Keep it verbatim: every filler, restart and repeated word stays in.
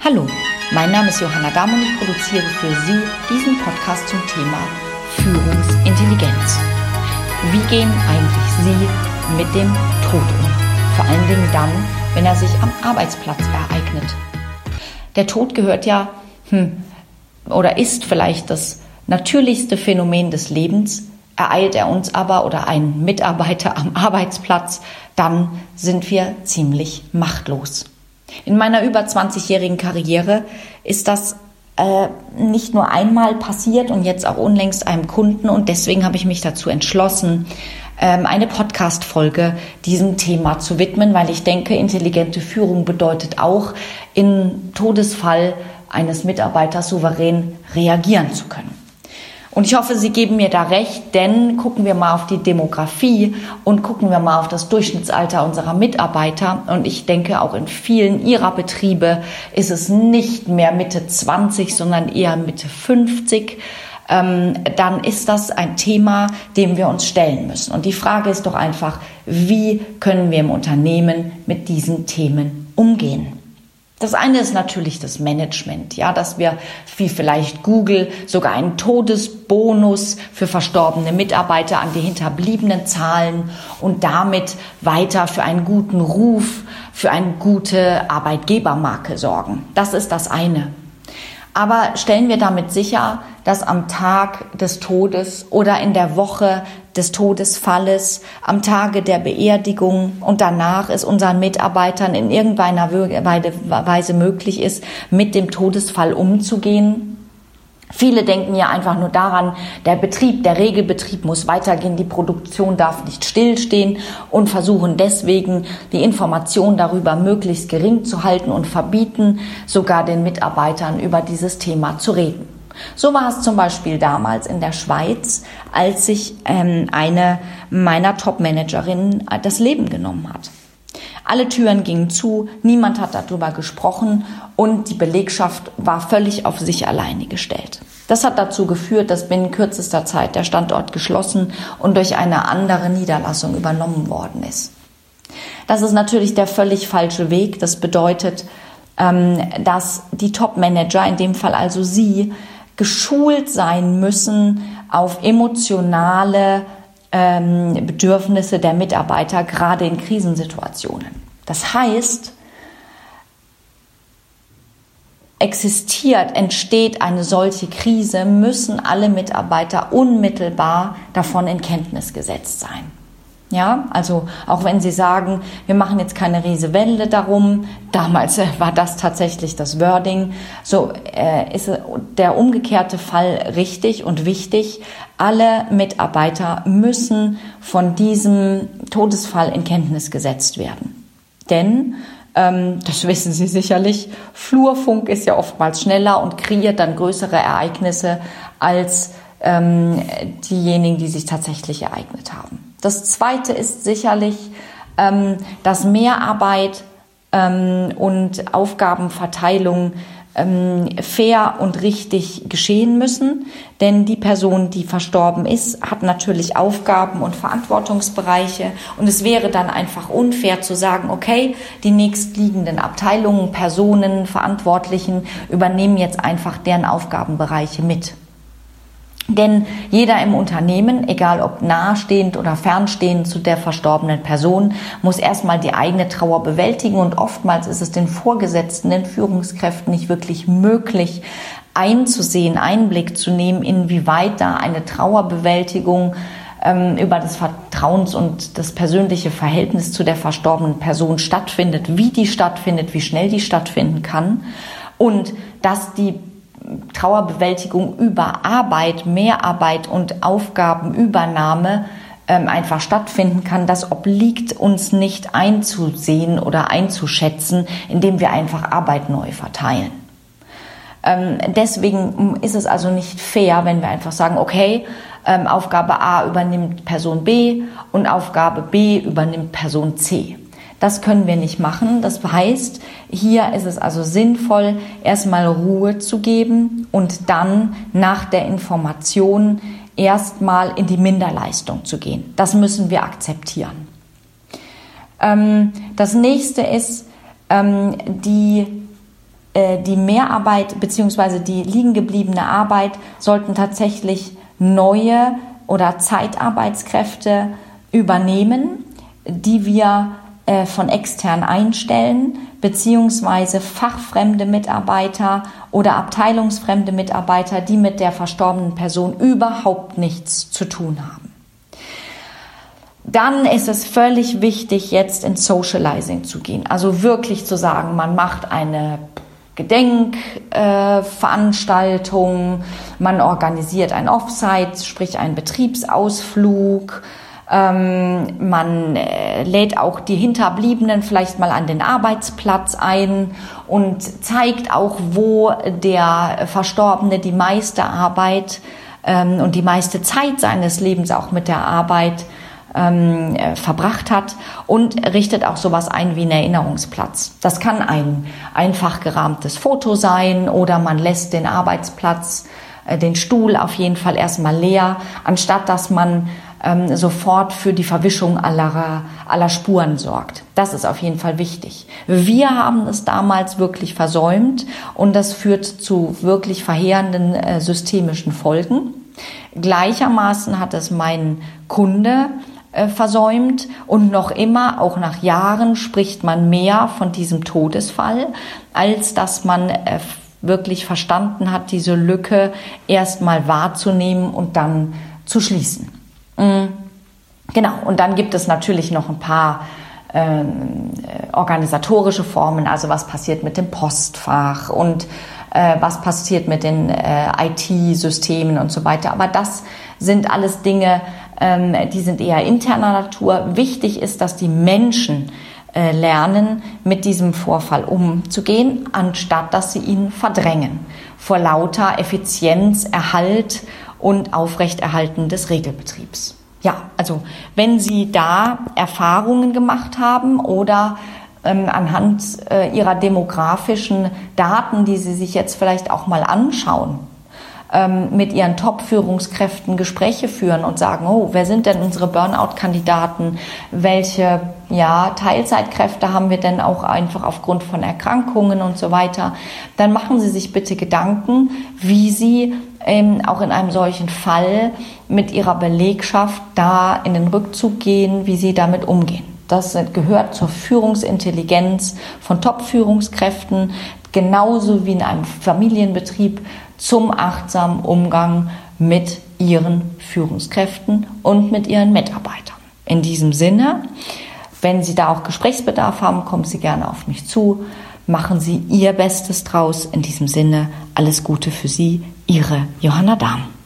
Hallo, mein Name ist Johanna Damm und ich produziere für Sie diesen Podcast zum Thema Führungsintelligenz. Wie gehen eigentlich Sie mit dem Tod um? Vor allen Dingen dann, wenn er sich am Arbeitsplatz ereignet. Der Tod gehört ja, hm, oder ist vielleicht das natürlichste Phänomen des Lebens. Ereilt er uns aber oder ein Mitarbeiter am Arbeitsplatz, dann sind wir ziemlich machtlos. In meiner über zwanzigjährigen Karriere ist das äh, nicht nur einmal passiert und jetzt auch unlängst einem Kunden, und deswegen habe ich mich dazu entschlossen, ähm, eine Podcast-Folge diesem Thema zu widmen, weil ich denke, intelligente Führung bedeutet auch, im Todesfall eines Mitarbeiters souverän reagieren zu können. Und ich hoffe, Sie geben mir da recht, denn gucken wir mal auf die Demografie und gucken wir mal auf das Durchschnittsalter unserer Mitarbeiter. Und ich denke, auch in vielen Ihrer Betriebe ist es nicht mehr Mitte zwanzig, sondern eher Mitte fünfzig. Ähm, dann ist das ein Thema, dem wir uns stellen müssen. Und die Frage ist doch einfach, wie können wir im Unternehmen mit diesen Themen umgehen? Das eine ist natürlich das Management, ja, dass wir, wie vielleicht Google, sogar einen Todesbonus für verstorbene Mitarbeiter an die Hinterbliebenen zahlen und damit weiter für einen guten Ruf, für eine gute Arbeitgebermarke sorgen. Das ist das eine. Aber stellen wir damit sicher, dass am Tag des Todes oder in der Woche des Todesfalles, am Tage der Beerdigung und danach es unseren Mitarbeitern in irgendeiner Weise möglich ist, mit dem Todesfall umzugehen? Viele denken ja einfach nur daran, der Betrieb, der Regelbetrieb muss weitergehen, die Produktion darf nicht stillstehen und versuchen deswegen, die Information darüber möglichst gering zu halten und verbieten sogar den Mitarbeitern über dieses Thema zu reden. So war es zum Beispiel damals in der Schweiz, als sich ähm, eine meiner Top-Managerinnen das Leben genommen hat. Alle Türen gingen zu, niemand hat darüber gesprochen und die Belegschaft war völlig auf sich alleine gestellt. Das hat dazu geführt, dass binnen kürzester Zeit der Standort geschlossen und durch eine andere Niederlassung übernommen worden ist. Das ist natürlich der völlig falsche Weg. Das bedeutet, dass die Top-Manager, in dem Fall also Sie, geschult sein müssen auf emotionale ähm, Bedürfnisse der Mitarbeiter, gerade in Krisensituationen. Das heißt, existiert, entsteht eine solche Krise, müssen alle Mitarbeiter unmittelbar davon in Kenntnis gesetzt sein. Ja, also auch wenn Sie sagen, wir machen jetzt keine Riesenwelle darum, damals äh, war das tatsächlich das Wording, so äh, ist der umgekehrte Fall richtig und wichtig. Alle Mitarbeiter müssen von diesem Todesfall in Kenntnis gesetzt werden. Denn, ähm, das wissen Sie sicherlich, Flurfunk ist ja oftmals schneller und kreiert dann größere Ereignisse als ähm, diejenigen, die sich tatsächlich ereignet haben. Das Zweite ist sicherlich, ähm, dass Mehrarbeit ähm, und Aufgabenverteilung ähm, fair und richtig geschehen müssen. Denn die Person, die verstorben ist, hat natürlich Aufgaben und Verantwortungsbereiche. Und es wäre dann einfach unfair zu sagen, okay, die nächstliegenden Abteilungen, Personen, Verantwortlichen übernehmen jetzt einfach deren Aufgabenbereiche mit. Denn jeder im Unternehmen, egal ob nahestehend oder fernstehend zu der verstorbenen Person, muss erstmal die eigene Trauer bewältigen und oftmals ist es den Vorgesetzten, den Führungskräften nicht wirklich möglich, einzusehen, Einblick zu nehmen, inwieweit da eine Trauerbewältigung ähm, über das Vertrauens- und das persönliche Verhältnis zu der verstorbenen Person stattfindet, wie die stattfindet, wie schnell die stattfinden kann und dass die Trauerbewältigung über Arbeit, Mehrarbeit und Aufgabenübernahme ähm, einfach stattfinden kann. Das obliegt uns nicht einzusehen oder einzuschätzen, indem wir einfach Arbeit neu verteilen. Ähm, deswegen ist es also nicht fair, wenn wir einfach sagen, okay, ähm, Aufgabe A übernimmt Person B und Aufgabe B übernimmt Person C. Das können wir nicht machen. Das heißt, hier ist es also sinnvoll, erstmal Ruhe zu geben und dann nach der Information erstmal in die Minderleistung zu gehen. Das müssen wir akzeptieren. Das nächste ist, die äh, die Mehrarbeit bzw. die liegen gebliebene Arbeit sollten tatsächlich neue oder Zeitarbeitskräfte übernehmen, die wir äh, von extern einstellen, beziehungsweise fachfremde Mitarbeiter oder abteilungsfremde Mitarbeiter, die mit der verstorbenen Person überhaupt nichts zu tun haben. Dann ist es völlig wichtig, jetzt ins Socializing zu gehen. Also wirklich zu sagen, man macht eine Gedenkveranstaltung, äh, man organisiert ein Offsite, sprich einen Betriebsausflug, ähm, man äh, lädt auch die Hinterbliebenen vielleicht mal an den Arbeitsplatz ein und zeigt auch, wo der Verstorbene die meiste Arbeit ähm, und die meiste Zeit seines Lebens auch mit der Arbeit Ähm, äh, verbracht hat und richtet auch sowas ein wie einen Erinnerungsplatz. Das kann ein einfach gerahmtes Foto sein oder man lässt den Arbeitsplatz, äh, den Stuhl auf jeden Fall erstmal leer, anstatt dass man ähm, sofort für die Verwischung aller, aller Spuren sorgt. Das ist auf jeden Fall wichtig. Wir haben es damals wirklich versäumt und das führt zu wirklich verheerenden äh, systemischen Folgen. Gleichermaßen hat es mein Kunde versäumt und noch immer, auch nach Jahren, spricht man mehr von diesem Todesfall, als dass man wirklich verstanden hat, diese Lücke erstmal wahrzunehmen und dann zu schließen. Genau, und dann gibt es natürlich noch ein paar ähm, organisatorische Formen, also was passiert mit dem Postfach und äh, was passiert mit den äh, I T-Systemen und so weiter. Aber das sind alles Dinge, ähm, die sind eher interner Natur. Wichtig ist, dass die Menschen äh, lernen, mit diesem Vorfall umzugehen, anstatt dass sie ihn verdrängen vor lauter Effizienz, Erhalt und Aufrechterhalten des Regelbetriebs. Ja, also wenn Sie da Erfahrungen gemacht haben oder ähm, anhand äh, Ihrer demografischen Daten, die Sie sich jetzt vielleicht auch mal anschauen, ähm, mit Ihren Top-Führungskräften Gespräche führen und sagen, oh, wer sind denn unsere Burnout-Kandidaten? Welche ja, Teilzeitkräfte haben wir denn auch einfach aufgrund von Erkrankungen und so weiter? Dann machen Sie sich bitte Gedanken, wie Sie ähm, auch in einem solchen Fall mit Ihrer Belegschaft da in den Rückzug gehen, wie Sie damit umgehen. Das gehört zur Führungsintelligenz von Top-Führungskräften, genauso wie in einem Familienbetrieb, zum achtsamen Umgang mit Ihren Führungskräften und mit Ihren Mitarbeitern. In diesem Sinne, wenn Sie da auch Gesprächsbedarf haben, kommen Sie gerne auf mich zu. Machen Sie Ihr Bestes draus. In diesem Sinne, alles Gute für Sie, Ihre Johanna Dahm.